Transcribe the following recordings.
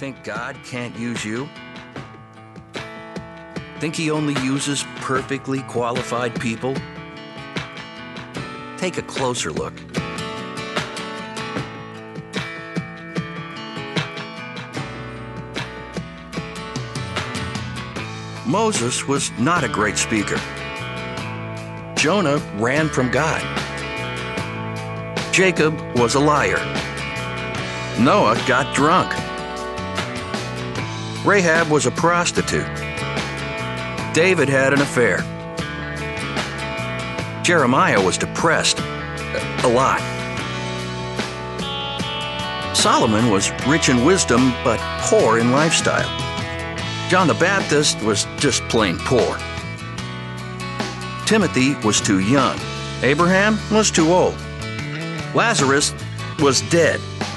Think God can't use you? Think He only uses perfectly qualified people? Take a closer look. Moses was not a great speaker. Jonah ran from God. Jacob was a liar. Noah got drunk. Rahab was a prostitute. David had an affair. Jeremiah was depressed. A lot. Solomon was rich in wisdom, but poor in lifestyle. John the Baptist was just plain poor. Timothy was too young. Abraham was too old. Lazarus was dead.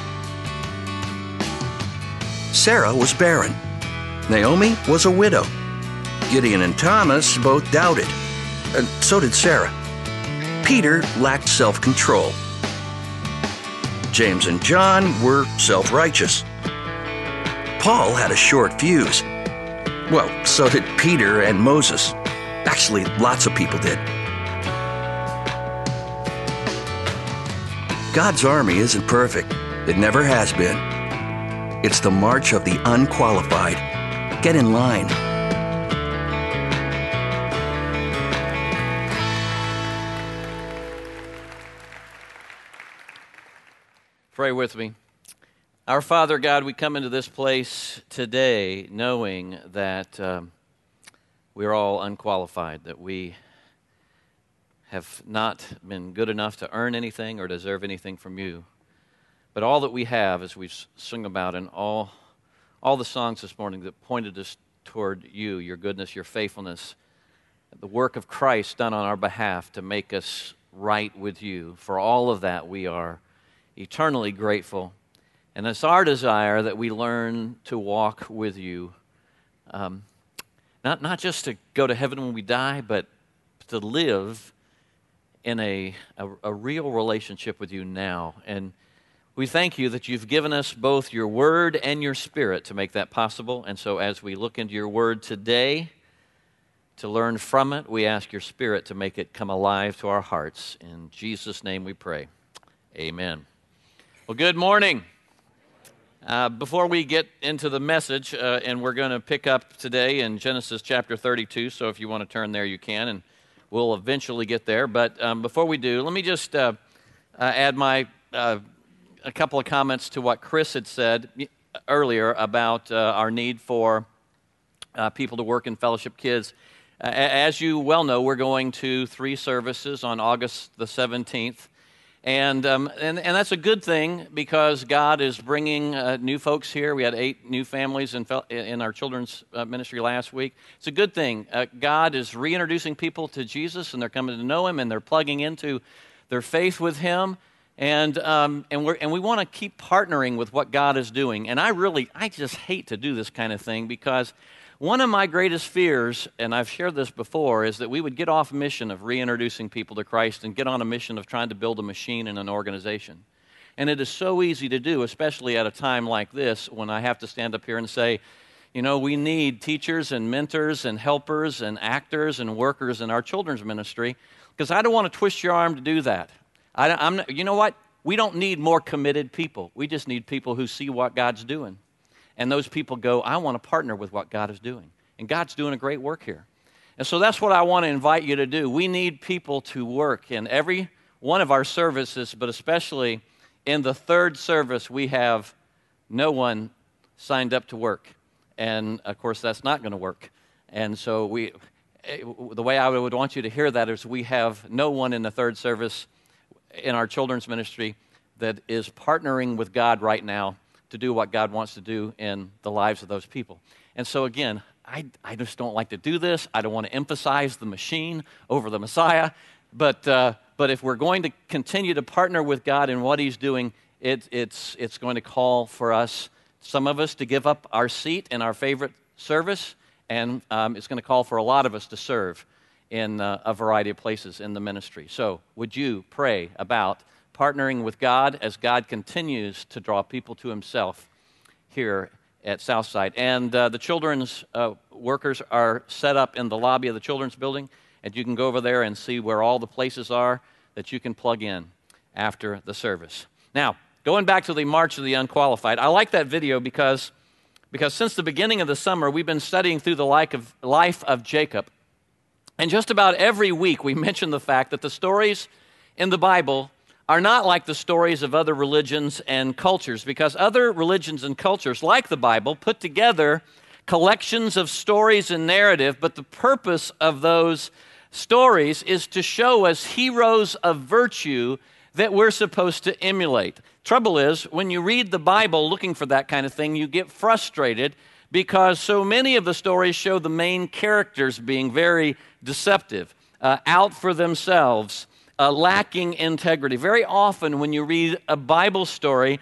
Sarah was barren. Naomi was a widow. Gideon and Thomas both doubted. And so did Sarah. Peter lacked self-control. James and John were self-righteous. Paul had a short fuse. Well, so did Peter and Moses. Actually, lots of people did. God's army isn't perfect. It never has been. It's the march of the unqualified. Get in line. Pray with me. Our Father God, we come into this place today knowing that we're all unqualified, that we have not been good enough to earn anything or deserve anything from you. But all that we have, as we've sung about in all the songs this morning that pointed us toward you, your goodness, your faithfulness, the work of Christ done on our behalf to make us right with you. For all of that, we are eternally grateful. And it's our desire that we learn to walk with you, not just to go to heaven when we die, but to live in a real relationship with you now. And we thank you that you've given us both your word and your spirit to make that possible. And so as we look into your word today, to learn from it, we ask your spirit to make it come alive to our hearts. In Jesus' name we pray. Amen. Well, good morning. Before we get into the message, and we're going to pick up today in Genesis chapter 32, so if you want to turn there, you can, and we'll eventually get there. But before we do, let me just add a couple of comments to what Chris had said earlier about our need for people to work in Fellowship Kids. As you well know, we're going to 3 services on August the 17th. And that's a good thing because God is bringing new folks here. We had 8 new families in our children's ministry last week. It's a good thing. God is reintroducing people to Jesus, and they're coming to know Him, and they're plugging into their faith with Him. And we want to keep partnering with what God is doing. And I just hate to do this kind of thing because one of my greatest fears, and I've shared this before, is that we would get off mission of reintroducing people to Christ and get on a mission of trying to build a machine in an organization. And it is so easy to do, especially at a time like this when I have to stand up here and say, you know, we need teachers and mentors and helpers and actors and workers in our children's ministry because I don't want to twist your arm to do that. You know what? We don't need more committed people. We just need people who see what God's doing. And those people go, I want to partner with what God is doing. And God's doing a great work here. And so that's what I want to invite you to do. We need people to work in every one of our services, but especially in the 3rd service, we have no one signed up to work. And, of course, that's not going to work. And so the way I would want you to hear that is we have no one in the 3rd service in our children's ministry that is partnering with God right now to do what God wants to do in the lives of those people. And so again, I just don't like to do this. I don't want to emphasize the machine over the Messiah. But if we're going to continue to partner with God in what He's doing, it's going to call for us, some of us, to give up our seat in our favorite service, and it's going to call for a lot of us to serve in a variety of places in the ministry. So would you pray about partnering with God as God continues to draw people to Himself here at Southside. And the children's workers are set up in the lobby of the children's building, and you can go over there and see where all the places are that you can plug in after the service. Now, going back to the March of the Unqualified, I like that video because since the beginning of the summer, we've been studying through the life of Jacob. And just about every week, we mention the fact that the stories in the Bible are not like the stories of other religions and cultures, because other religions and cultures, like the Bible, put together collections of stories and narrative, but the purpose of those stories is to show us heroes of virtue that we're supposed to emulate. Trouble is, when you read the Bible looking for that kind of thing, you get frustrated because so many of the stories show the main characters being very deceptive, out for themselves, lacking integrity. Very often when you read a Bible story,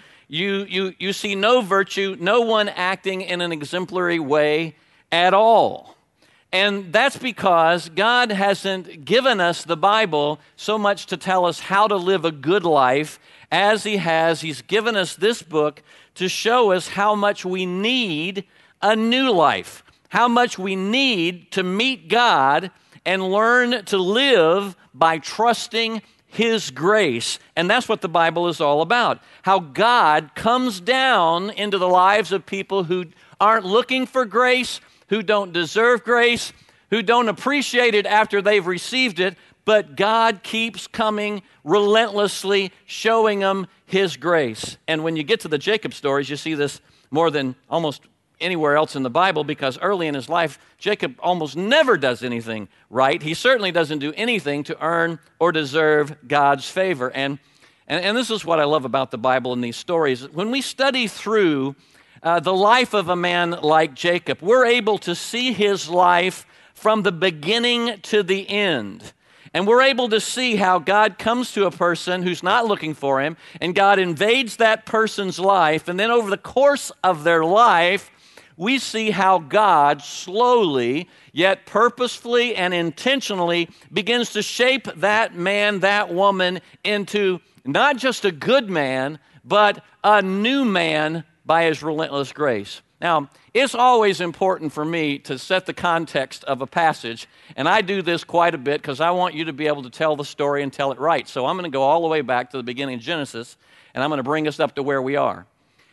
you see no virtue, no one acting in an exemplary way at all. And that's because God hasn't given us the Bible so much to tell us how to live a good life as He's given us this book to show us how much we need a new life, how much we need to meet God and learn to live by trusting His grace. And that's what the Bible is all about, how God comes down into the lives of people who aren't looking for grace, who don't deserve grace, who don't appreciate it after they've received it, but God keeps coming relentlessly, showing them His grace. And when you get to the Jacob stories, you see this more than almost anywhere else in the Bible, because early in his life, Jacob almost never does anything right. He certainly doesn't do anything to earn or deserve God's favor. And this is what I love about the Bible and these stories. When we study through the life of a man like Jacob, we're able to see his life from the beginning to the end. And we're able to see how God comes to a person who's not looking for him, and God invades that person's life. And then over the course of their life, we see how God slowly, yet purposefully and intentionally begins to shape that man, that woman into not just a good man, but a new man by His relentless grace. Now, it's always important for me to set the context of a passage, and I do this quite a bit because I want you to be able to tell the story and tell it right. So I'm going to go all the way back to the beginning of Genesis, and I'm going to bring us up to where we are.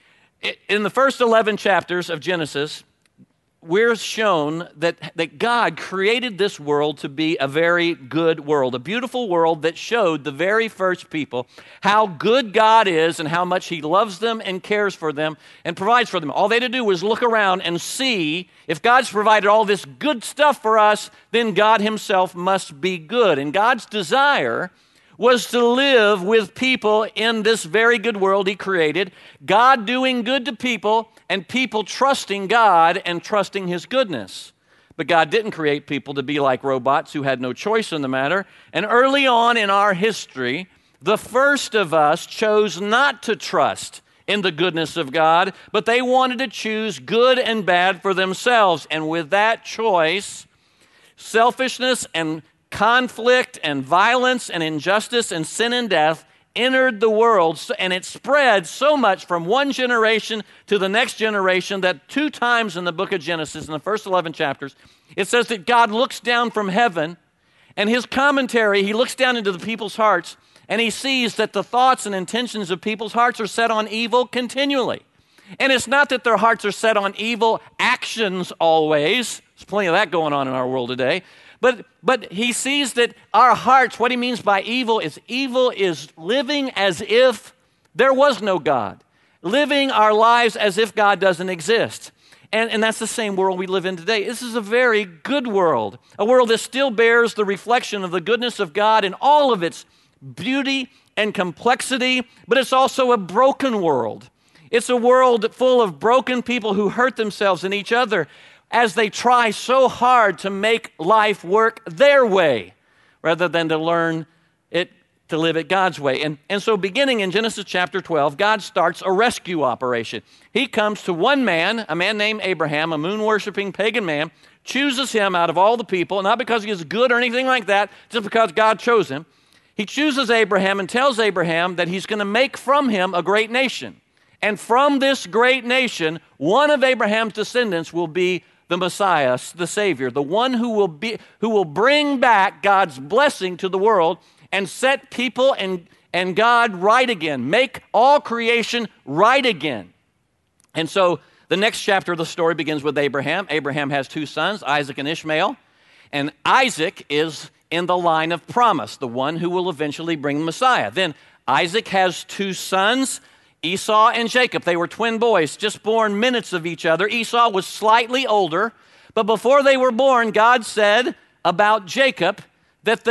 In the first 11 chapters of Genesis, we're shown that God created this world to be a very good world, a beautiful world that showed the very first people how good God is and how much He loves them and cares for them and provides for them. All they had to do was look around and see if God's provided all this good stuff for us, then God Himself must be good. And God's desire was to live with people in this very good world He created, God doing good to people, and people trusting God and trusting His goodness. But God didn't create people to be like robots who had no choice in the matter. And early on in our history, the first of us chose not to trust in the goodness of God, but they wanted to choose good and bad for themselves. And with that choice, selfishness and conflict and violence and injustice and sin and death entered the world, and it spread so much from one generation to the next generation that 2 times in the book of Genesis, in the first 11 chapters, it says that God looks down from heaven, and His commentary, He looks down into the people's hearts, and He sees that the thoughts and intentions of people's hearts are set on evil continually. And it's not that their hearts are set on evil actions always. There's plenty of that going on in our world today. But He sees that our hearts, what He means by evil is living as if there was no God, living our lives as if God doesn't exist. And that's the same world we live in today. This is a very good world, a world that still bears the reflection of the goodness of God in all of its beauty and complexity, but it's also a broken world. It's a world full of broken people who hurt themselves and each other as they try so hard to make life work their way rather than to learn it to live it God's way. And so beginning in Genesis chapter 12, God starts a rescue operation. He comes to one man, a man named Abraham, a moon-worshiping pagan man, chooses him out of all the people, not because he is good or anything like that, just because God chose him. He chooses Abraham and tells Abraham that He's going to make from him a great nation. And from this great nation, one of Abraham's descendants will be the Messiah, the Savior, the one who will bring back God's blessing to the world and set people and God right again, make all creation right again. And so the next chapter of the story begins with Abraham. Abraham has two sons, Isaac and Ishmael. And Isaac is in the line of promise, the one who will eventually bring the Messiah. Then Isaac has two sons, Esau and Jacob. They were twin boys, just born minutes of each other. Esau was slightly older, but before they were born, God said about Jacob that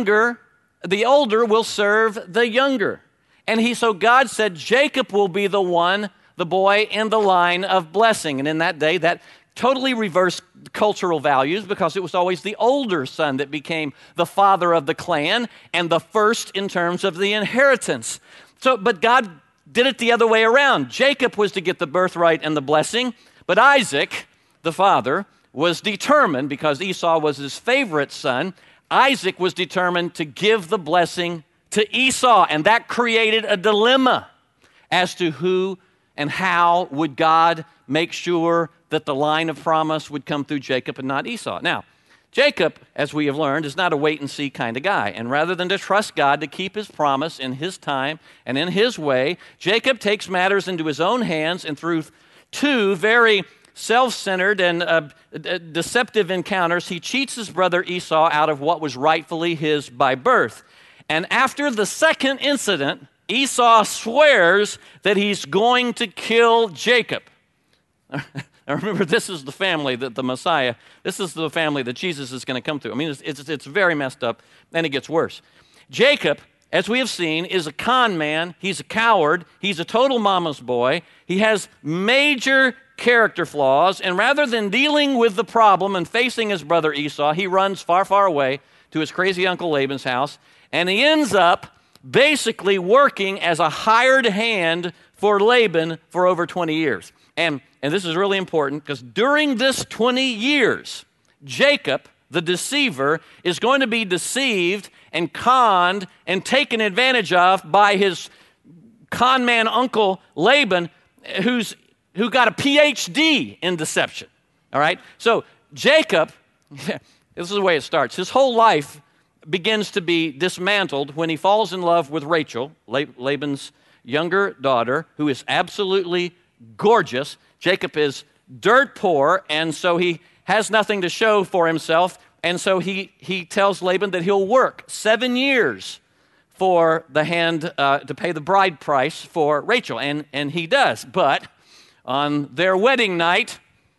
the older will serve the younger. And so God said Jacob will be the one, the boy in the line of blessing. And in that day, that totally reversed cultural values because it was always the older son that became the father of the clan and the first in terms of the inheritance. But God did it the other way around. Jacob was to get the birthright and the blessing, but Isaac, the father, was determined, because Esau was his favorite son, Isaac was determined to give the blessing to Esau, and that created a dilemma as to who and how would God make sure that the line of promise would come through Jacob and not Esau. Now, Jacob, as we have learned, is not a wait-and-see kind of guy. And rather than to trust God to keep his promise in his time and in his way, Jacob takes matters into his own hands, and through two very self-centered and deceptive encounters, he cheats his brother Esau out of what was rightfully his by birth. And after the second incident, Esau swears that he's going to kill Jacob. Now remember, this is the family that the Messiah, this is the family that Jesus is going to come to. I mean, it's very messed up, and it gets worse. Jacob, as we have seen, is a con man. He's a coward. He's a total mama's boy. He has major character flaws, and rather than dealing with the problem and facing his brother Esau, he runs far, far away to his crazy uncle Laban's house, and he ends up basically working as a hired hand for Laban for over 20 years. And this is really important, because during this 20 years, Jacob, the deceiver, is going to be deceived and conned and taken advantage of by his con man uncle Laban, who got a PhD in deception. All right? So Jacob, this is the way it starts. His whole life begins to be dismantled when he falls in love with Rachel, Laban's younger daughter, who is absolutely gorgeous. Jacob is dirt poor, and so he has nothing to show for himself, and so he tells Laban that he'll work 7 years for the hand to pay the bride price for Rachel, and he does. But on their wedding night,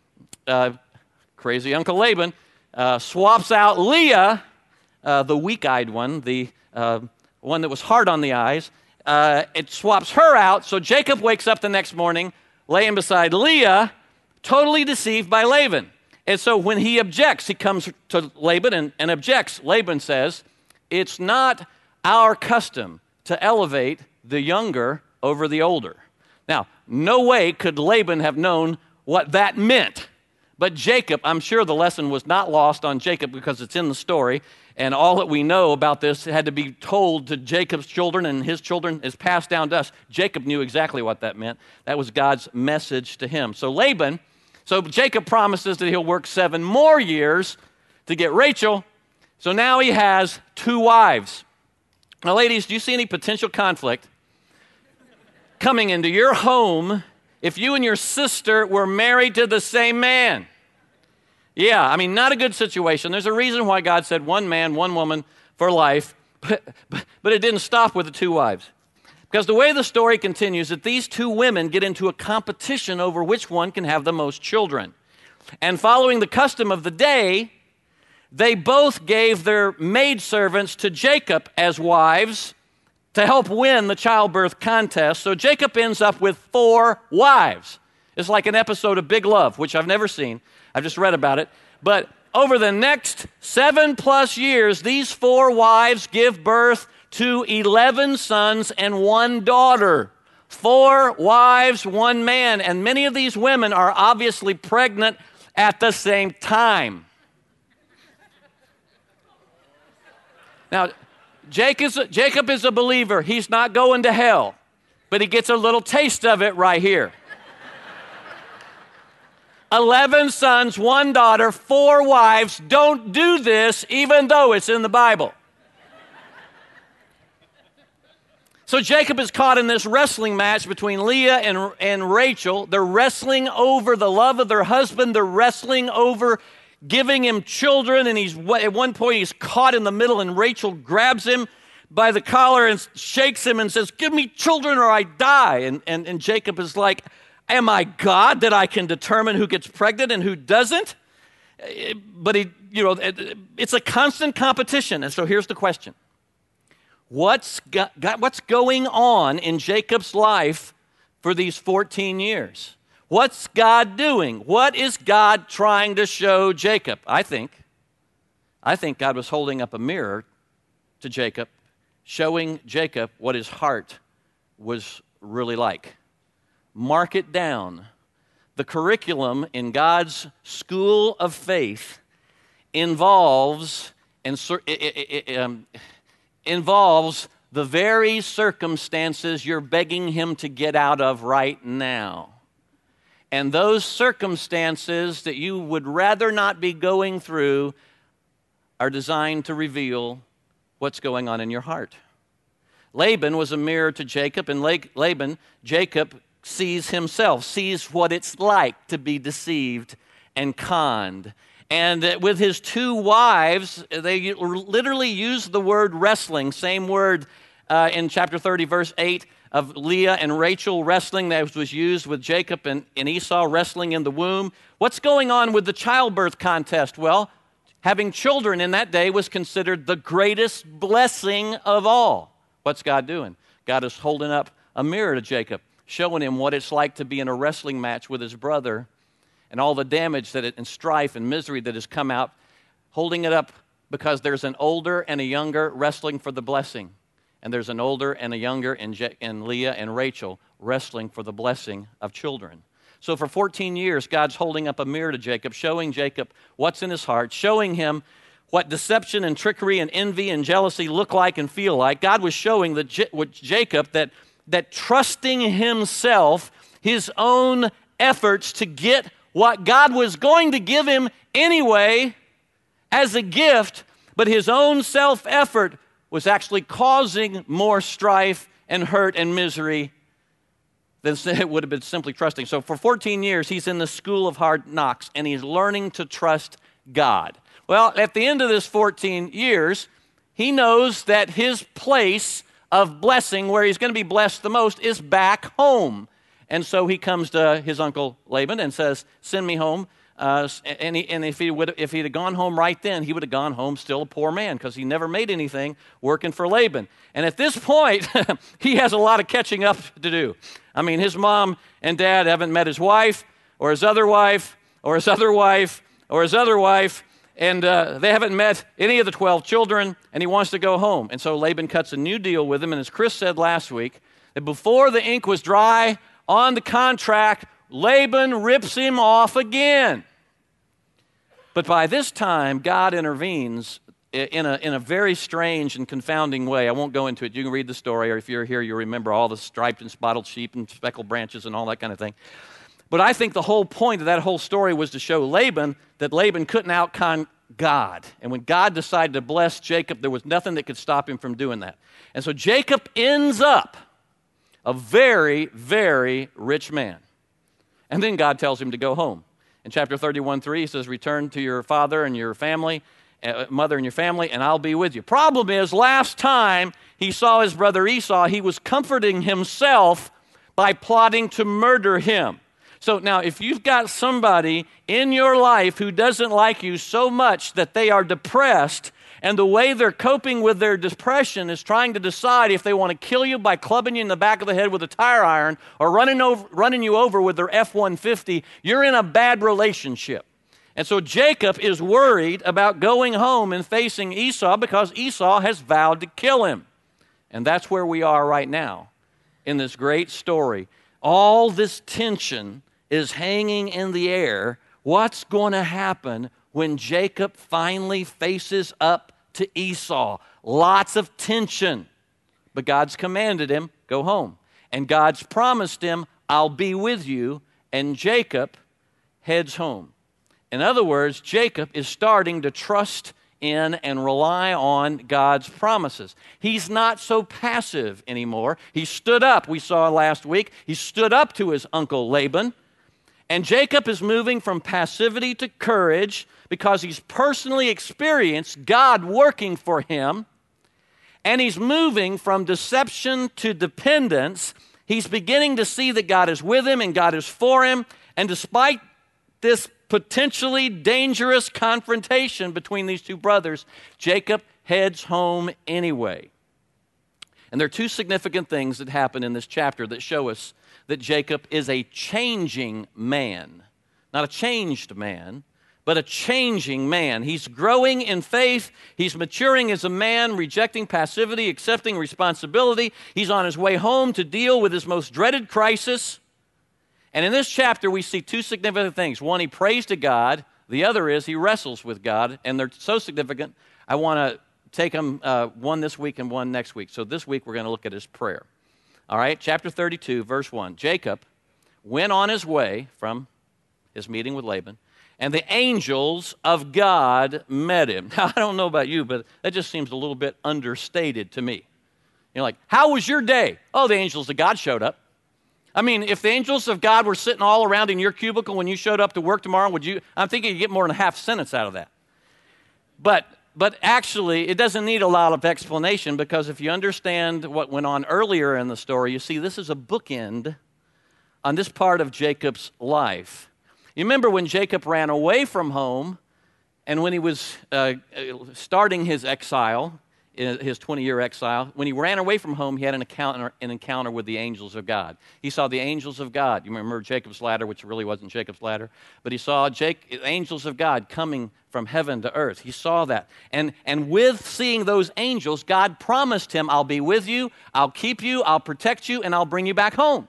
crazy Uncle Laban swaps out Leah, the weak-eyed one, the one that was hard on the eyes. It swaps her out, so Jacob wakes up the next morning laying beside Leah, totally deceived by Laban. And so when he objects, he comes to Laban and objects. Laban says, "It's not our custom to elevate the younger over the older." Now, no way could Laban have known what that meant. But Jacob, I'm sure the lesson was not lost on Jacob, because it's in the story, and all that we know about this had to be told to Jacob's children, and his children is passed down to us. Jacob knew exactly what that meant. That was God's message to him. So Jacob promises that he'll work 7 more years to get Rachel. So now he has 2 wives. Now, ladies, do you see any potential conflict coming into your home if you and your sister were married to the same man? Yeah, I mean, not a good situation. There's a reason why God said 1 man, 1 woman for life, but it didn't stop with the 2 wives. Because the way the story continues, that these 2 women get into a competition over which one can have the most children. And following the custom of the day, they both gave their maidservants to Jacob as wives to help win the childbirth contest. So Jacob ends up with 4 wives. It's like an episode of Big Love, which I've never seen. I've just read about it. But over the next 7+ years, these 4 wives give birth to 11 sons and 1 daughter. 4 wives, 1 man. And many of these women are obviously pregnant at the same time. Now, Jacob is a believer. He's not going to hell. But he gets a little taste of it right here. 11 sons, 1 daughter, 4 wives. Don't do this, even though it's in the Bible. So Jacob is caught in this wrestling match between Leah and Rachel. They're wrestling over the love of their husband. They're wrestling over giving him children. And at one point, he's caught in the middle, and Rachel grabs him by the collar and shakes him and says, "Give me children or I die." And Jacob is like, "Am I God that I can determine who gets pregnant and who doesn't?" But it's a constant competition. And so here's the question. What's going on in Jacob's life for these 14 years? What's God doing? What is God trying to show Jacob? I think God was holding up a mirror to Jacob, showing Jacob what his heart was really like. Mark it down. The curriculum in God's school of faith involves the very circumstances you're begging him to get out of right now. And those circumstances that you would rather not be going through are designed to reveal what's going on in your heart. Laban was a mirror to Jacob, and Jacob sees himself, sees what it's like to be deceived and conned. And with his 2 wives, they literally use the word wrestling, same word in chapter 30, verse 8 of Leah and Rachel wrestling that was used with Jacob and Esau wrestling in the womb. What's going on with the childbirth contest? Well, having children in that day was considered the greatest blessing of all. What's God doing? God is holding up a mirror to Jacob, showing him what it's like to be in a wrestling match with his brother and all the damage and strife and misery that has come out, holding it up because there's an older and a younger wrestling for the blessing. And there's an older and a younger in Leah and Rachel wrestling for the blessing of children. So for 14 years, God's holding up a mirror to Jacob, showing Jacob what's in his heart, showing him what deception and trickery and envy and jealousy look like and feel like. God was showing Jacob that trusting himself, his own efforts to get what God was going to give him anyway as a gift, but his own self-effort was actually causing more strife and hurt and misery than it would have been simply trusting. So for 14 years, he's in the school of hard knocks, and he's learning to trust God. Well, at the end of this 14 years, he knows that his place of blessing, where he's going to be blessed the most, is back home. And so he comes to his uncle Laban and says, "Send me home." And if he'd have gone home right then, he would have gone home still a poor man, because he never made anything working for Laban. And at this point, he has a lot of catching up to do. I mean, his mom and dad haven't met his wife, or his other wife, or his other wife, or his other wife, and they haven't met any of the 12 children, and he wants to go home. And so Laban cuts a new deal with him, and as Chris said last week, that before the ink was dry on the contract, Laban rips him off again. But by this time, God intervenes in a very strange and confounding way. I won't go into it. You can read the story, or if you're here, you'll remember all the striped and spotted sheep and speckled branches and all that kind of thing. But I think the whole point of that whole story was to show Laban that Laban couldn't outcon God. And when God decided to bless Jacob, there was nothing that could stop him from doing that. And so Jacob ends up a very, very rich man. And then God tells him to go home. In chapter 31:3, he says, "Return to your father and your family, mother and your family, and I'll be with you." Problem is, last time he saw his brother Esau, he was comforting himself by plotting to murder him. So now, if you've got somebody in your life who doesn't like you so much that they are depressed, and the way they're coping with their depression is trying to decide if they want to kill you by clubbing you in the back of the head with a tire iron or running you over with their F-150, you're in a bad relationship. And so Jacob is worried about going home and facing Esau because Esau has vowed to kill him. And that's where we are right now in this great story. All this tension is hanging in the air. What's going to happen when Jacob finally faces up to Esau? Lots of tension. But God's commanded him, go home. and God's promised him, I'll be with you, and Jacob heads home. In other words, Jacob is starting to trust in and rely on God's promises. He's not so passive anymore. He stood up, we saw last week, he stood up to his uncle Laban. And Jacob is moving from passivity to courage because he's personally experienced God working for him. And he's moving from deception to dependence. He's beginning to see that God is with him and God is for him. And despite this potentially dangerous confrontation between these two brothers, Jacob heads home anyway. And there are two significant things that happen in this chapter that show us that Jacob is a changing man. Not a changed man, but a changing man. He's growing in faith. He's maturing as a man, rejecting passivity, accepting responsibility. He's on his way home to deal with his most dreaded crisis. And in this chapter, we see two significant things. One, he prays to God. The other is he wrestles with God. And they're so significant, I want to take them one this week and one next week. So this week, we're going to look at his prayer. All right, chapter 32, verse 1. Jacob went on his way from his meeting with Laban, and the angels of God met him. Now, I don't know about you, but that just seems a little bit understated to me. You're like, how was your day? Oh, the angels of God showed up. I mean, if the angels of God were sitting all around in your cubicle when you showed up to work tomorrow, I'm thinking you'd get more than a half sentence out of that. But actually, it doesn't need a lot of explanation, because if you understand what went on earlier in the story, you see this is a bookend on this part of Jacob's life. You remember when Jacob ran away from home, and when he was starting his exile, his 20-year exile, when he ran away from home, he had an encounter with the angels of God. He saw the angels of God. You remember Jacob's ladder, which really wasn't Jacob's ladder, but he saw angels of God coming from heaven to earth. He saw that. And with seeing those angels, God promised him, I'll be with you, I'll keep you, I'll protect you, and I'll bring you back home.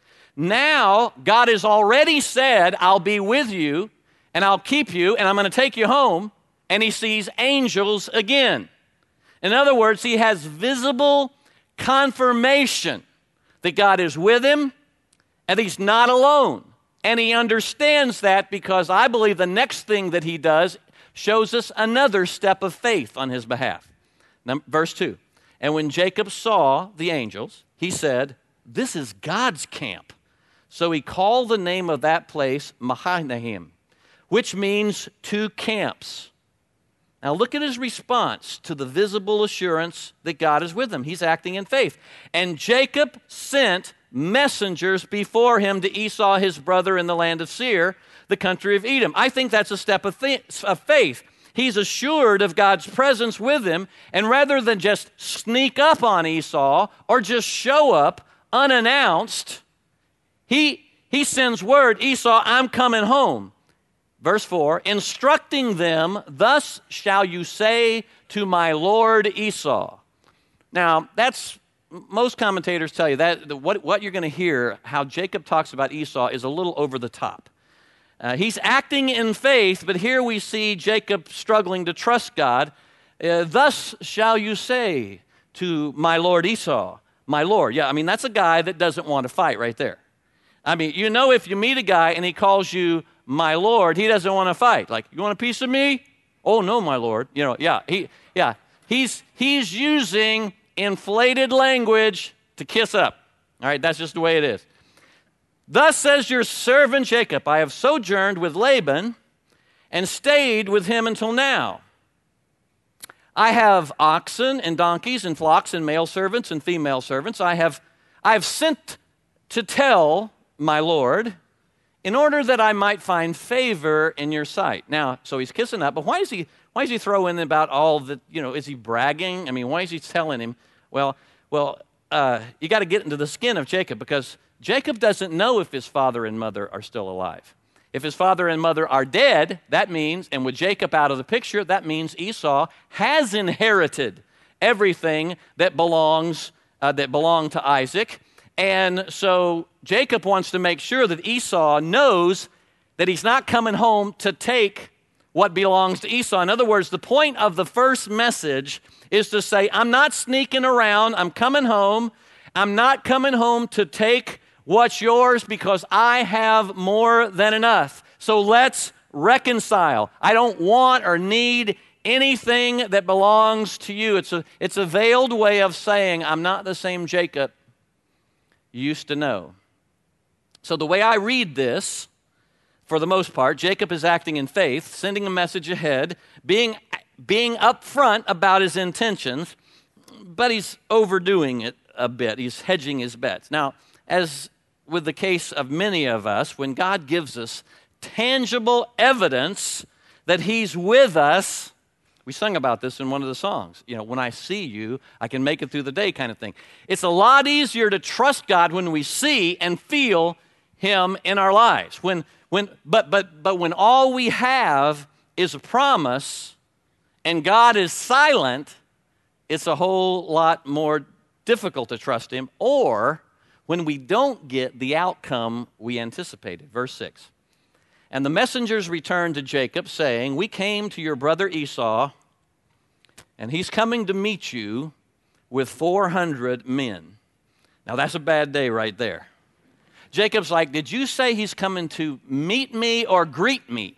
Now, God has already said, I'll be with you, and I'll keep you, and I'm going to take you home, and he sees angels again. In other words, he has visible confirmation that God is with him and he's not alone. And he understands that because I believe the next thing that he does shows us another step of faith on his behalf. Now, verse 2, and when Jacob saw the angels, he said, this is God's camp. So he called the name of that place Mahanaim, which means two camps. Now look at his response to the visible assurance that God is with him. He's acting in faith. And Jacob sent messengers before him to Esau, his brother, in the land of Seir, the country of Edom. I think that's a step of faith. He's assured of God's presence with him, and rather than just sneak up on Esau or just show up unannounced, he sends word, Esau, I'm coming home. Verse 4, instructing them, thus shall you say to my lord Esau. Now, most commentators tell you that what you're going to hear, how Jacob talks about Esau, is a little over the top. He's acting in faith, but here we see Jacob struggling to trust God. Thus shall you say to my lord Esau, my lord. Yeah, I mean, that's a guy that doesn't want to fight right there. I mean, you know, if you meet a guy and he calls you my lord, he doesn't want to fight. Like, you want a piece of me? Oh, no, my lord. You know, he's using inflated language to kiss up. All right, that's just the way it is. Thus says your servant Jacob, I have sojourned with Laban and stayed with him until now. I have oxen and donkeys and flocks and male servants and female servants. I have sent to tell my lord, in order that I might find favor in your sight. Now, so he's kissing up, but why does he throw in about all the, is he bragging? I mean, why is he telling him? Well, you got to get into the skin of Jacob, because Jacob doesn't know if his father and mother are still alive. If his father and mother are dead, that means, and with Jacob out of the picture, that means Esau has inherited everything that belonged to Isaac. And so Jacob wants to make sure that Esau knows that he's not coming home to take what belongs to Esau. In other words, the point of the first message is to say, I'm not sneaking around, I'm coming home, I'm not coming home to take what's yours because I have more than enough. So let's reconcile. I don't want or need anything that belongs to you. It's a veiled way of saying I'm not the same Jacob you used to know. So the way I read this, for the most part, Jacob is acting in faith, sending a message ahead, being upfront about his intentions, but he's overdoing it a bit. He's hedging his bets. Now, as with the case of many of us, when God gives us tangible evidence that he's with us, we sung about this in one of the songs. When I see you, I can make it through the day kind of thing. It's a lot easier to trust God when we see and feel him in our lives. But when all we have is a promise and God is silent, it's a whole lot more difficult to trust him, or when we don't get the outcome we anticipated. Verse 6. And the messengers returned to Jacob, saying, we came to your brother Esau, and he's coming to meet you with 400 men. Now, that's a bad day right there. Jacob's like, did you say he's coming to meet me or greet me?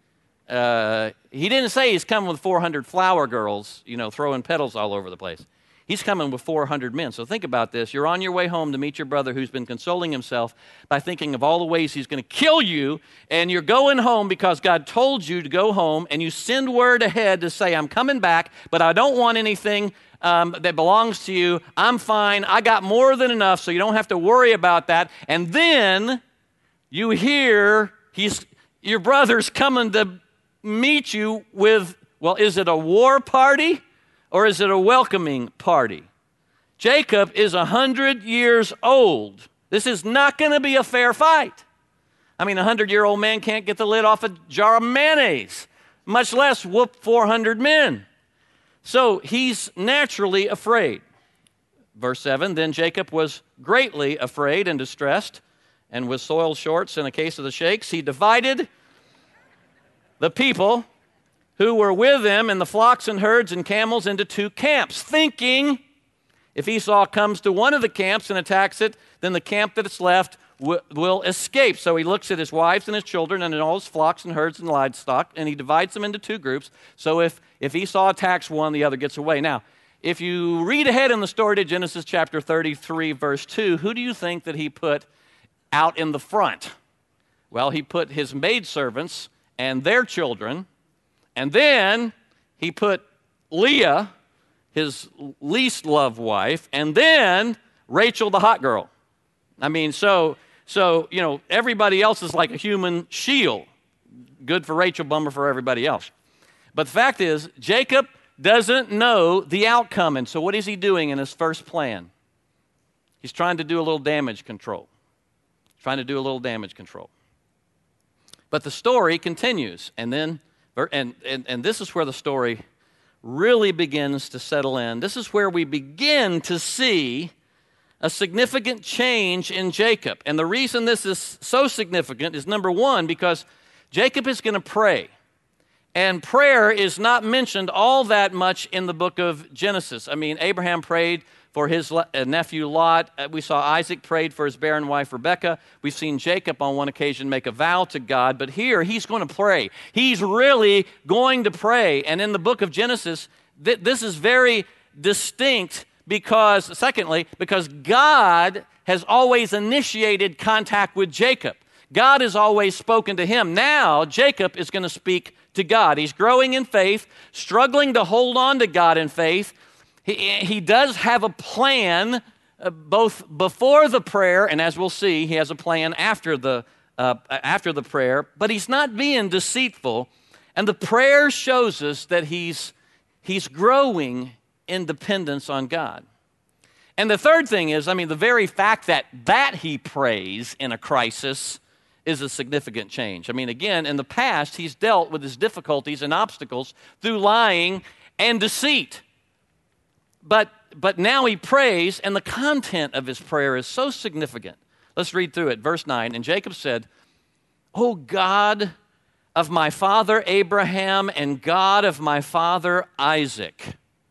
He didn't say he's coming with 400 flower girls, throwing petals all over the place. He's coming with 400 men. So think about this. You're on your way home to meet your brother who's been consoling himself by thinking of all the ways he's going to kill you, and you're going home because God told you to go home, and you send word ahead to say, I'm coming back, but I don't want anything that belongs to you. I'm fine. I got more than enough, so you don't have to worry about that. And then you hear your brother's coming to meet you with, well, is it a war party? Or is it a welcoming party? Jacob is 100 years old. This is not going to be a fair fight. I mean, a 100-year-old man can't get the lid off a jar of mayonnaise, much less whoop 400 men. So he's naturally afraid. Verse 7, then Jacob was greatly afraid and distressed, and with soiled shorts and a case of the shakes, he divided the people who were with him and the flocks and herds and camels into two camps, thinking if Esau comes to one of the camps and attacks it, then the camp that's left will escape. So he looks at his wives and his children and all his flocks and herds and livestock, and he divides them into two groups. So if Esau attacks one, the other gets away. Now, if you read ahead in the story to Genesis chapter 33, verse 2, who do you think that he put out in the front? Well, he put his maidservants and their children. And then he put Leah, his least loved wife, and then Rachel, the hot girl. I mean, so everybody else is like a human shield. Good for Rachel, bummer for everybody else. But the fact is, Jacob doesn't know the outcome. And so what is he doing in his first plan? He's trying to do a little damage control. But the story continues, and then And this is where the story really begins to settle in. This is where we begin to see a significant change in Jacob. And the reason this is so significant is, number one, because Jacob is going to pray. And prayer is not mentioned all that much in the book of Genesis. I mean, Abraham prayed for his nephew Lot. We saw Isaac prayed for his barren wife Rebekah. We've seen Jacob on one occasion make a vow to God. But here, he's going to pray. He's really going to pray. And in the book of Genesis, this is very distinct because, secondly, because God has always initiated contact with Jacob. God has always spoken to him. Now, Jacob is going to speak to God. He's growing in faith, struggling to hold on to God in faith. He does have a plan both before the prayer, and as we'll see, he has a plan after the prayer, but he's not being deceitful. And the prayer shows us that he's growing in dependence on God. And the third thing is, the very fact that he prays in a crisis is a significant change. Again, in the past, he's dealt with his difficulties and obstacles through lying and deceit. But now he prays, and the content of his prayer is so significant. Let's read through it. Verse 9, and Jacob said, O God of my father Abraham and God of my father Isaac,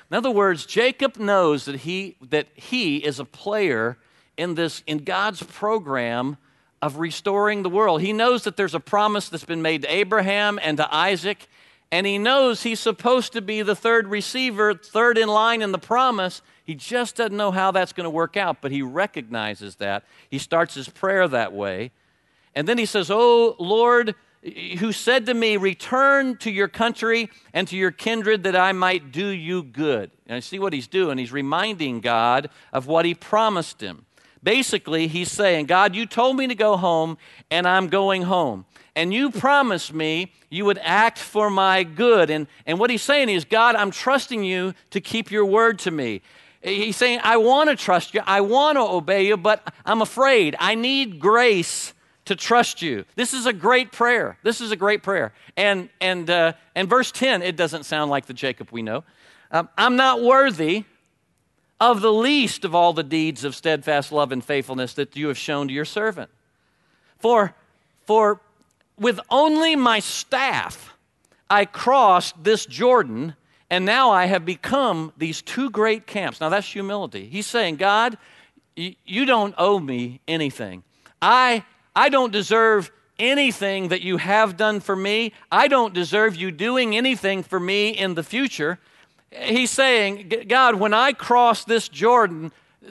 In other words, Jacob knows that he is a player in God's program of restoring the world. He knows that there's a promise that's been made to Abraham and to Isaac, and he knows he's supposed to be the third receiver, third in line in the promise. He just doesn't know how that's going to work out, but he recognizes that. He starts his prayer that way. And then he says, "Oh, Lord, who said to me, return to your country and to your kindred that I might do you good." And I see what he's doing. He's reminding God of what he promised him. Basically, he's saying, God, you told me to go home, and I'm going home. And you promised me you would act for my good. And what he's saying is, God, I'm trusting you to keep your word to me. He's saying, I want to trust you. I want to obey you, but I'm afraid. I need grace to trust you. This is a great prayer. This is a great prayer. And verse 10, it doesn't sound like the Jacob we know. I'm not worthy of the least of all the deeds of steadfast love and faithfulness that you have shown to your servant. For with only my staff I crossed this Jordan, and now I have become these two great camps. Now that's humility. He's saying, God, you don't owe me anything. I don't deserve anything that you have done for me. I don't deserve you doing anything for me in the future. He's saying, God, when I crossed this Jordan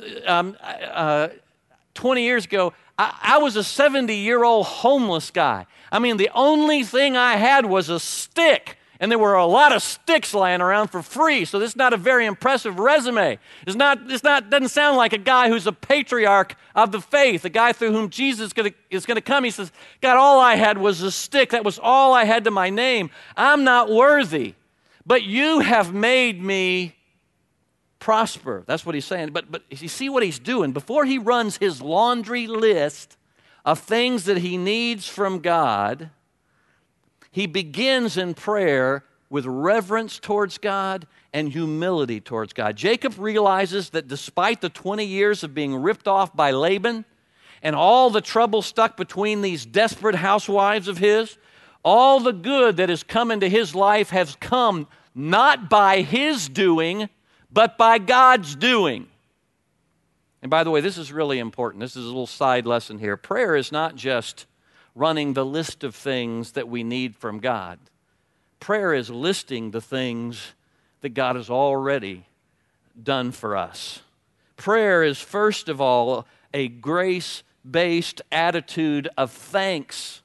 20 years ago, I was a 70-year-old homeless guy. I mean, the only thing I had was a stick, and there were a lot of sticks lying around for free, so this is not a very impressive resume. Doesn't sound like a guy who's a patriarch of the faith, a guy through whom Jesus is going to come. He says, God, all I had was a stick. That was all I had to my name. I'm not worthy, but you have made me prosper. That's what he's saying. But you see what he's doing? Before he runs his laundry list of things that he needs from God, he begins in prayer with reverence towards God and humility towards God. Jacob realizes that despite the 20 years of being ripped off by Laban and all the trouble stuck between these desperate housewives of his, all the good that has come into his life has come not by his doing, but by God's doing. And by the way, this is really important. This is a little side lesson here. Prayer is not just running the list of things that we need from God. Prayer is listing the things that God has already done for us. Prayer is, first of all, a grace-based attitude of thanks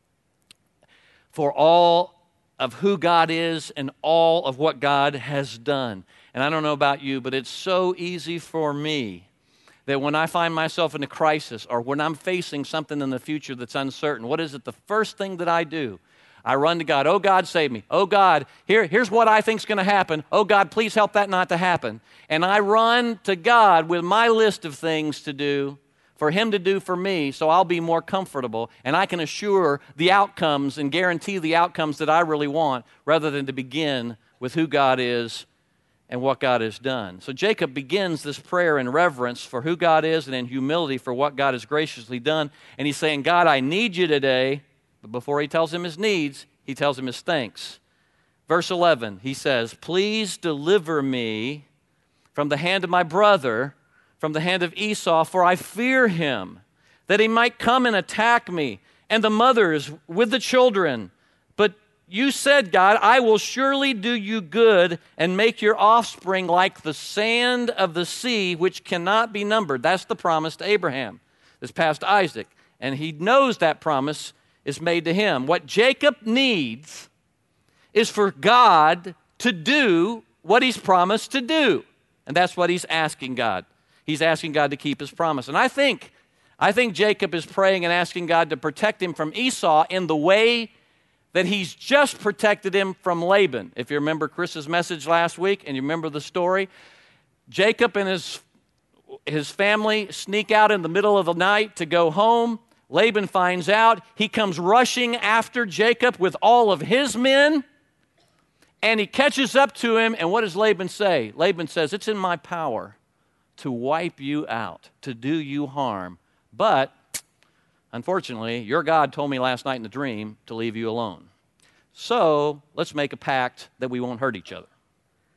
for all of who God is and all of what God has done. And I don't know about you, but it's so easy for me that when I find myself in a crisis or when I'm facing something in the future that's uncertain, what is it? The first thing that I do, I run to God. Oh, God, save me. Oh, God, here's what I think's going to happen. Oh, God, please help that not to happen. And I run to God with my list of things to do for him to do for me, so I'll be more comfortable and I can assure the outcomes and guarantee the outcomes that I really want rather than to begin with who God is and what God has done. So Jacob begins this prayer in reverence for who God is and in humility for what God has graciously done. And he's saying, God, I need you today. But before he tells him his needs, he tells him his thanks. Verse 11, he says, please deliver me from the hand of my brother, from the hand of Esau, for I fear him, that he might come and attack me, and the mothers with the children. But you said, God, I will surely do you good and make your offspring like the sand of the sea, which cannot be numbered. That's the promise to Abraham, this past Isaac. And he knows that promise is made to him. What Jacob needs is for God to do what he's promised to do. And that's what he's asking God. He's asking God to keep his promise. And I think Jacob is praying and asking God to protect him from Esau in the way that he's just protected him from Laban. If you remember Chris's message last week and you remember the story, Jacob and his family sneak out in the middle of the night to go home. Laban finds out. He comes rushing after Jacob with all of his men, and he catches up to him. And what does Laban say? Laban says, it's in my power to wipe you out, to do you harm. But, unfortunately, your God told me last night in the dream to leave you alone. So, let's make a pact that we won't hurt each other.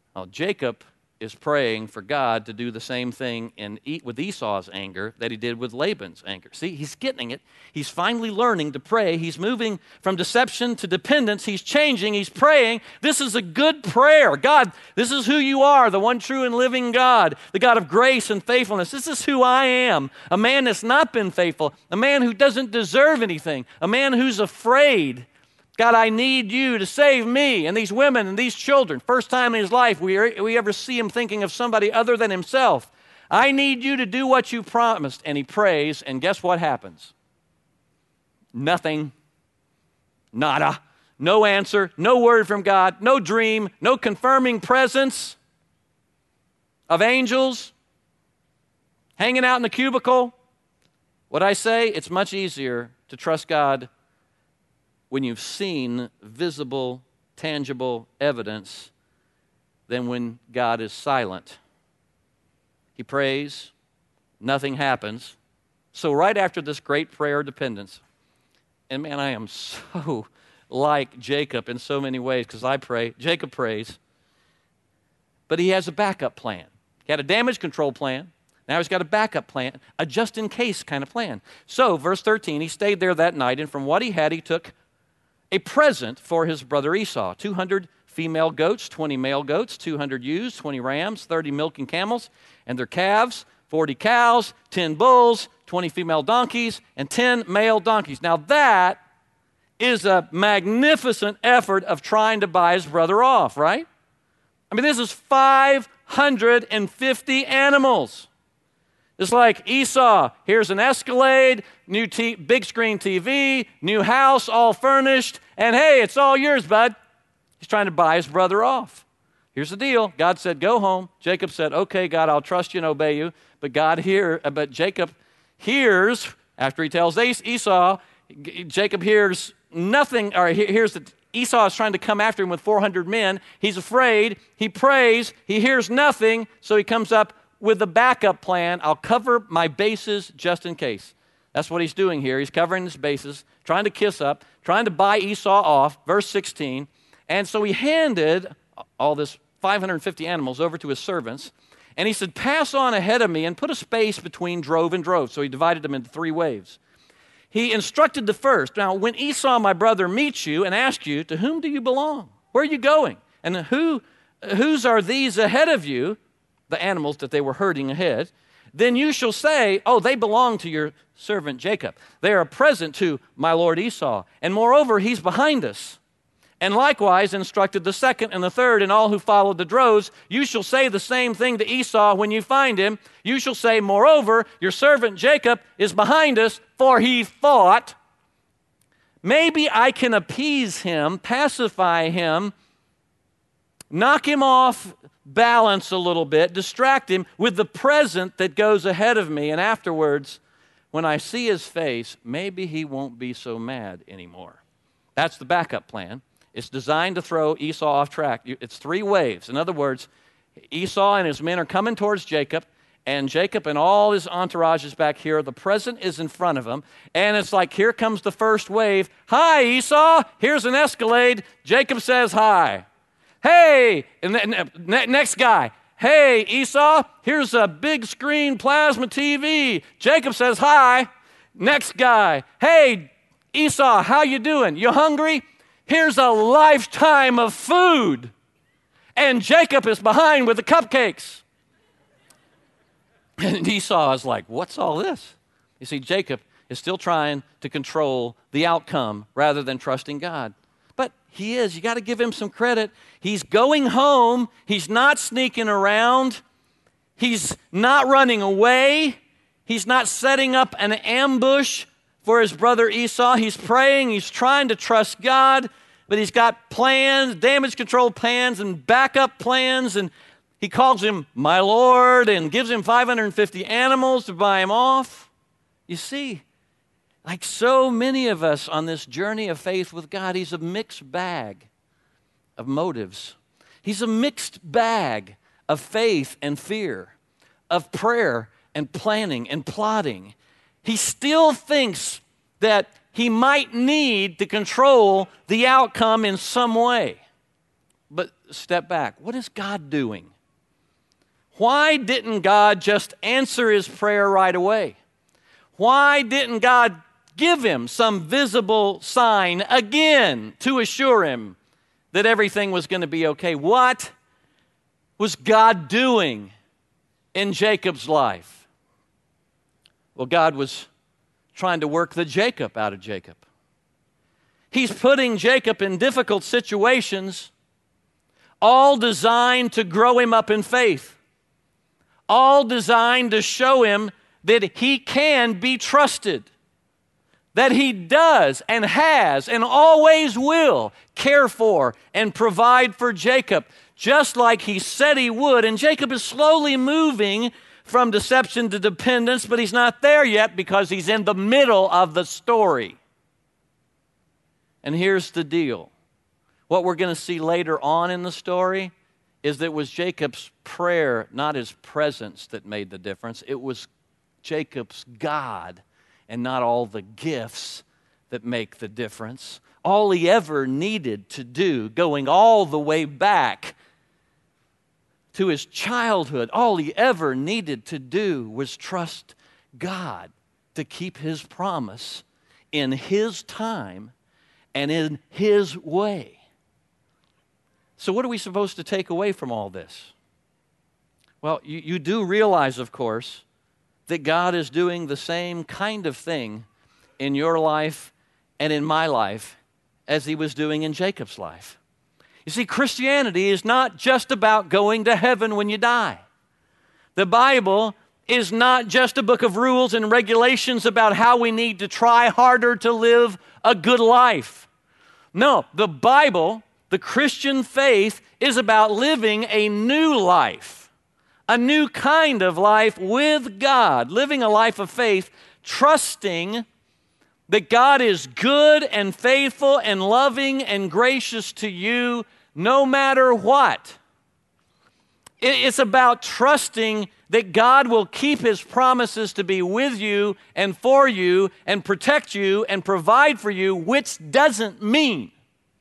Well, Jacob is praying for God to do the same thing with Esau's anger that he did with Laban's anger. See, he's getting it. He's finally learning to pray. He's moving from deception to dependence. He's changing. He's praying. This is a good prayer. God, this is who you are, the one true and living God, the God of grace and faithfulness. This is who I am, a man that's not been faithful, a man who doesn't deserve anything, a man who's afraid. God, I need you to save me and these women and these children. First time in his life we ever see him thinking of somebody other than himself. I need you to do what you promised. And he prays, and guess what happens? Nothing. Nada. No answer. No word from God. No dream. No confirming presence of angels hanging out in the cubicle. What I say, it's much easier to trust God when you've seen visible, tangible evidence than when God is silent. He prays, nothing happens. So right after this great prayer of dependence, and man, I am so like Jacob in so many ways because I pray, Jacob prays, but he has a backup plan. He had a damage control plan. Now he's got a backup plan, a just-in-case kind of plan. So, verse 13, he stayed there that night, and from what he had, he took a present for his brother Esau, 200 female goats, 20 male goats, 200 ewes, 20 rams, 30 milking camels, and their calves, 40 cows, 10 bulls, 20 female donkeys, and 10 male donkeys. Now that is a magnificent effort of trying to buy his brother off, right? I mean, this is 550 animals. It's like Esau, here's an Escalade, new big screen TV, new house, all furnished, and hey, it's all yours, bud. He's trying to buy his brother off. Here's the deal. God said, go home. Jacob said, okay, God, I'll trust you and obey you. But Jacob hears, after he tells Esau, Jacob hears nothing, or hears that Esau is trying to come after him with 400 men. He's afraid. He prays. He hears nothing, so he comes up with a backup plan. I'll cover my bases just in case. That's what he's doing here. He's covering his bases, trying to kiss up, trying to buy Esau off. Verse 16. And so he handed all this 550 animals over to his servants, and he said, pass on ahead of me and put a space between drove and drove. So he divided them into 3 waves. He instructed the first, now when Esau, my brother, meets you and asks you, to whom do you belong? Where are you going? And whose are these ahead of you? The animals that they were herding ahead, then you shall say, oh, they belong to your servant Jacob. They are a present to my lord Esau. And moreover, he's behind us. And likewise instructed the second and the third and all who followed the droves. You shall say the same thing to Esau when you find him. You shall say, moreover, your servant Jacob is behind us, for he thought, maybe I can appease him, pacify him, knock him off balance a little bit, distract him with the present that goes ahead of me, and afterwards, when I see his face, maybe he won't be so mad anymore. That's the backup plan. It's designed to throw Esau off track. It's 3 waves. In other words, Esau and his men are coming towards Jacob, and Jacob and all his entourage is back here. The present is in front of him, and it's like, here comes the first wave. Hi, Esau. Here's an Escalade. Jacob says hi. Hey, and next guy. Hey, Esau, here's a big screen plasma TV. Jacob says hi. Next guy. Hey, Esau, how you doing? You hungry? Here's a lifetime of food. And Jacob is behind with the cupcakes. And Esau is like, what's all this? You see, Jacob is still trying to control the outcome rather than trusting God. But he is. You got to give him some credit. He's going home. He's not sneaking around. He's not running away. He's not setting up an ambush for his brother Esau. He's praying. He's trying to trust God. But he's got plans, damage control plans and backup plans. And he calls him my Lord and gives him 550 animals to buy him off. You see, like so many of us on this journey of faith with God, he's a mixed bag of motives. He's a mixed bag of faith and fear, of prayer and planning and plotting. He still thinks that he might need to control the outcome in some way. But step back. What is God doing? Why didn't God just answer his prayer right away? Why didn't God give him some visible sign again to assure him that everything was going to be okay? What was God doing in Jacob's life? Well, God was trying to work the Jacob out of Jacob. He's putting Jacob in difficult situations, all designed to grow him up in faith, all designed to show him that he can be trusted, that he does and has and always will care for and provide for Jacob, just like he said he would. And Jacob is slowly moving from deception to dependence, but he's not there yet because he's in the middle of the story. And here's the deal. What we're going to see later on in the story is that it was Jacob's prayer, not his presence, that made the difference. It was Jacob's God and not all the gifts that make the difference. All he ever needed to do, going all the way back to his childhood, all he ever needed to do was trust God to keep his promise in his time and in his way. So what are we supposed to take away from all this? Well, you do realize, of course, that God is doing the same kind of thing in your life and in my life as he was doing in Jacob's life. You see, Christianity is not just about going to heaven when you die. The Bible is not just a book of rules and regulations about how we need to try harder to live a good life. No, the Bible, the Christian faith, is about living a new life, a new kind of life with God, living a life of faith, trusting that God is good and faithful and loving and gracious to you no matter what. It's about trusting that God will keep his promises to be with you and for you and protect you and provide for you, which doesn't mean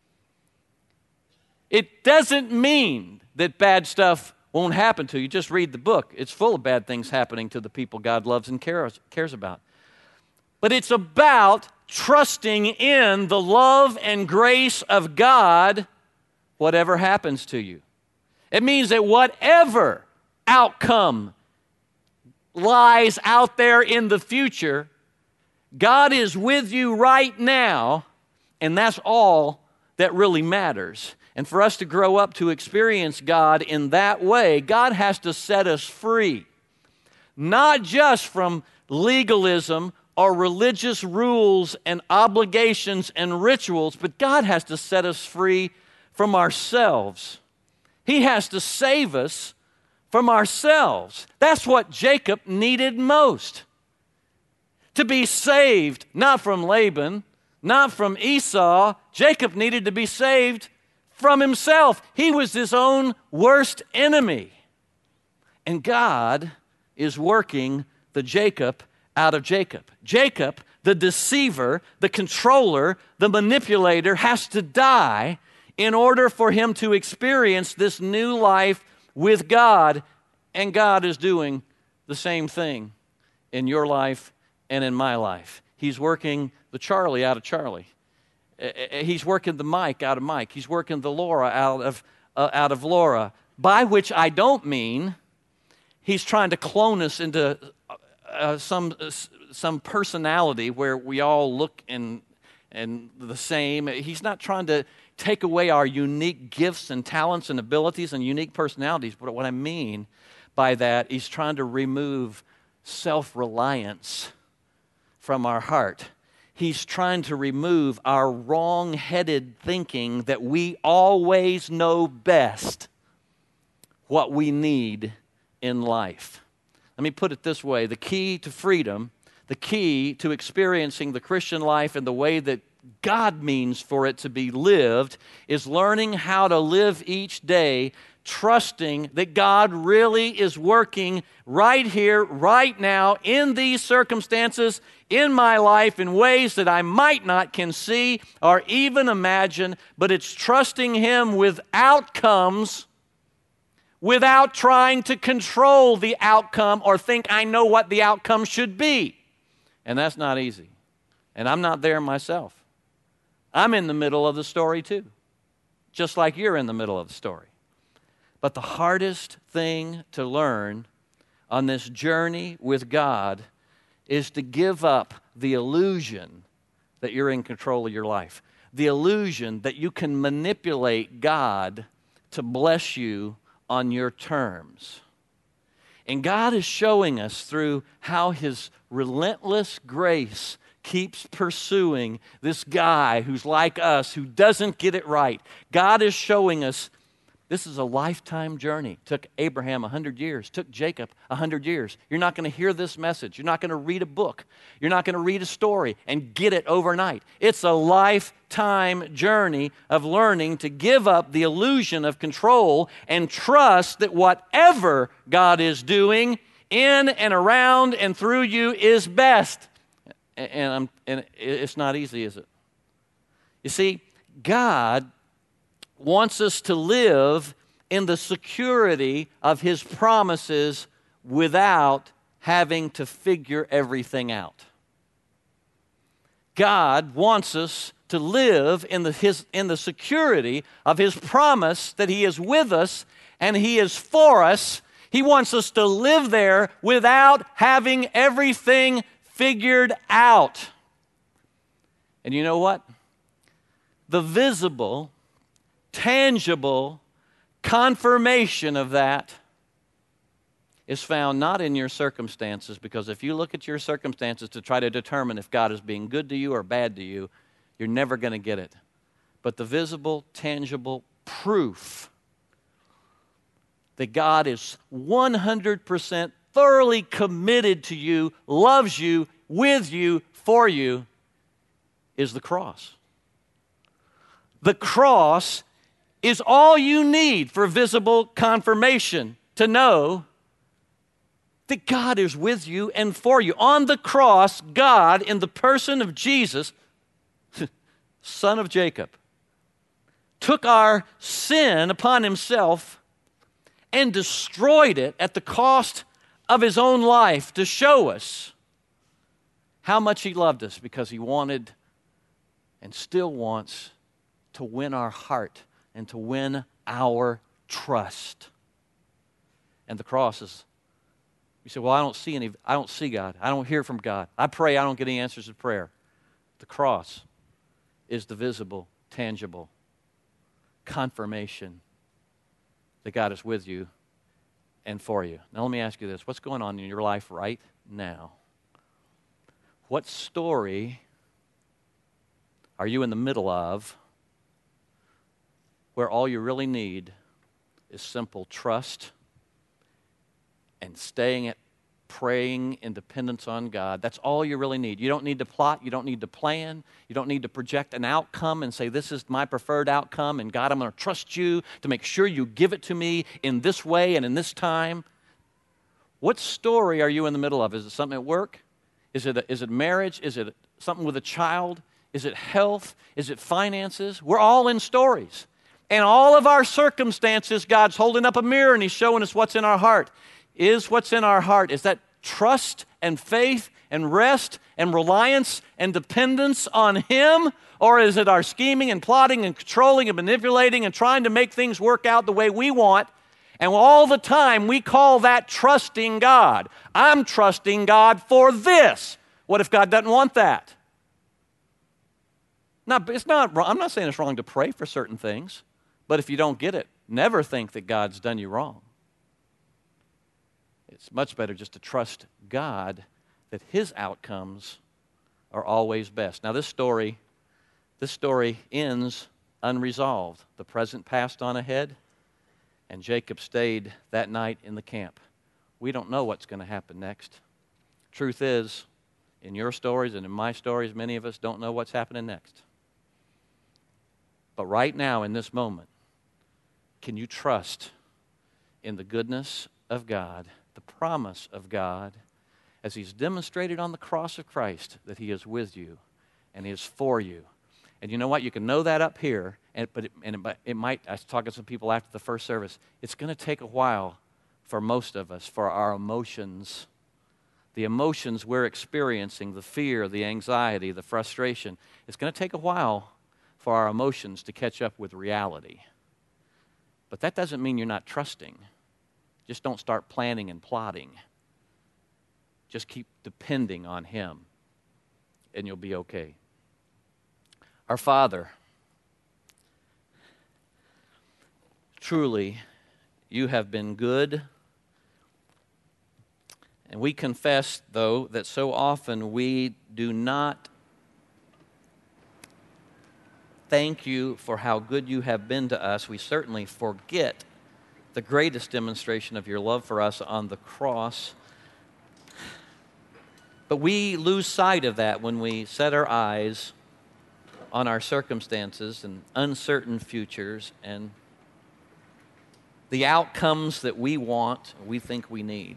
that bad stuff won't happen to you. Just read the book. It's full of bad things happening to the people God loves and cares about. But it's about trusting in the love and grace of God, whatever happens to you. It means that whatever outcome lies out there in the future, God is with you right now, and that's all that really matters. And for us to grow up to experience God in that way, God has to set us free, not just from legalism or religious rules and obligations and rituals, but God has to set us free from ourselves. He has to save us from ourselves. That's what Jacob needed most. To be saved, not from Laban, not from Esau. Jacob needed to be saved from himself. He was his own worst enemy. And God is working the Jacob out of Jacob. Jacob, the deceiver, the controller, the manipulator, has to die in order for him to experience this new life with God. And God is doing the same thing in your life and in my life. He's working the Charlie out of Charlie. He's working the Mike out of Mike. He's working the Laura out of Laura, by which I don't mean he's trying to clone us into some personality where we all look and the same. He's not trying to take away our unique gifts and talents and abilities and unique personalities. But what I mean by that, he's trying to remove self-reliance from our heart. He's trying to remove our wrong-headed thinking that we always know best what we need in life. Let me put it this way. The key to freedom, the key to experiencing the Christian life in the way that God means for it to be lived, is learning how to live each day trusting that God really is working right here, right now, in these circumstances, in my life, in ways that I might not can see or even imagine, but it's trusting Him with outcomes without trying to control the outcome or think I know what the outcome should be. And that's not easy. And I'm not there myself. I'm in the middle of the story too, just like you're in the middle of the story. But the hardest thing to learn on this journey with God is to give up the illusion that you're in control of your life, the illusion that you can manipulate God to bless you on your terms. And God is showing us through how His relentless grace keeps pursuing this guy who's like us, who doesn't get it right. God is showing us this is a lifetime journey. Took Abraham 100 years. Took Jacob 100 years. You're not going to hear this message. You're not going to read a book. You're not going to read a story and get it overnight. It's a lifetime journey of learning to give up the illusion of control and trust that whatever God is doing in and around and through you is best. And it's not easy, is it? You see, God wants us to live in the security of His promises without having to figure everything out. God wants us to live in the security of His promise that He is with us and He is for us. He wants us to live there without having everything figured out. And you know what? The visible, tangible confirmation of that is found not in your circumstances, because if you look at your circumstances to try to determine if God is being good to you or bad to you, you're never going to get it. But the visible, tangible proof that God is 100% thoroughly committed to you, loves you, with you, for you, is the cross. The cross is all you need for visible confirmation to know that God is with you and for you. On the cross, God, in the person of Jesus, son of Jacob, took our sin upon Himself and destroyed it at the cost of His own life to show us how much He loved us, because He wanted and still wants to win our heart and to win our trust. And the cross is, you say, well, I don't see God. I don't hear from God. I pray, I don't get any answers to prayer. The cross is the visible, tangible confirmation that God is with you and for you. Now let me ask you this. What's going on in your life right now? What story are you in the middle of where all you really need is simple trust and praying in dependence on God? That's all you really need. You don't need to plot. You don't need to plan. You don't need to project an outcome and say, this is my preferred outcome, and God, I'm going to trust you to make sure you give it to me in this way and in this time. What story are you in the middle of? Is it something at work? Is it marriage? Is it something with a child? Is it health? Is it finances? We're all in stories. And all of our circumstances, God's holding up a mirror and He's showing us what's in our heart. What's in our heart? Is that trust and faith and rest and reliance and dependence on Him? Or is it our scheming and plotting and controlling and manipulating and trying to make things work out the way we want? And all the time we call that trusting God. I'm trusting God for this. What if God doesn't want that? Now, it's not wrong. I'm not saying it's wrong to pray for certain things, but if you don't get it, never think that God's done you wrong. It's much better just to trust God that His outcomes are always best. Now, this story ends unresolved. The present passed on ahead, and Jacob stayed that night in the camp. We don't know what's going to happen next. Truth is, in your stories and in my stories, many of us don't know what's happening next. But right now, in this moment, can you trust in the goodness of God, the promise of God, as He's demonstrated on the cross of Christ that He is with you and He is for you. And you know what? You can know that up here, but it might, I was talking to some people after the first service, it's going to take a while for most of us, for our emotions, the emotions we're experiencing, the fear, the anxiety, the frustration. It's going to take a while for our emotions to catch up with reality. But that doesn't mean you're not trusting. Just don't start planning and plotting. Just keep depending on Him, and you'll be okay. Our Father, truly, You have been good. And we confess, though, that so often we do not thank You for how good You have been to us. We certainly forget the greatest demonstration of Your love for us on the cross. But we lose sight of that when we set our eyes on our circumstances and uncertain futures and the outcomes that we want, we think we need.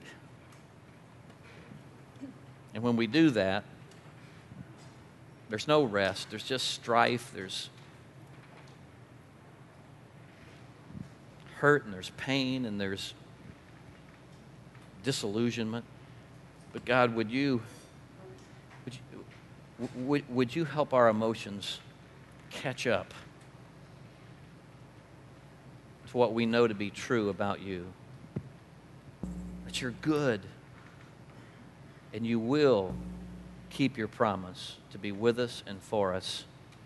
And when we do that, there's no rest. There's just strife. There's hurt and there's pain and there's disillusionment. But God, would you help our emotions catch up to what we know to be true about You? That You're good and You will keep Your promise to be with us and for us.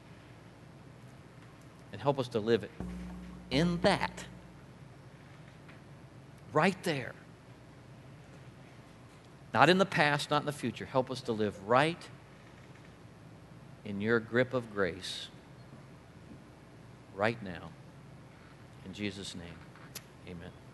And help us to live it in that, right there. Not in the past, not in the future. Help us to live right in Your grip of grace right now. In Jesus' name, amen.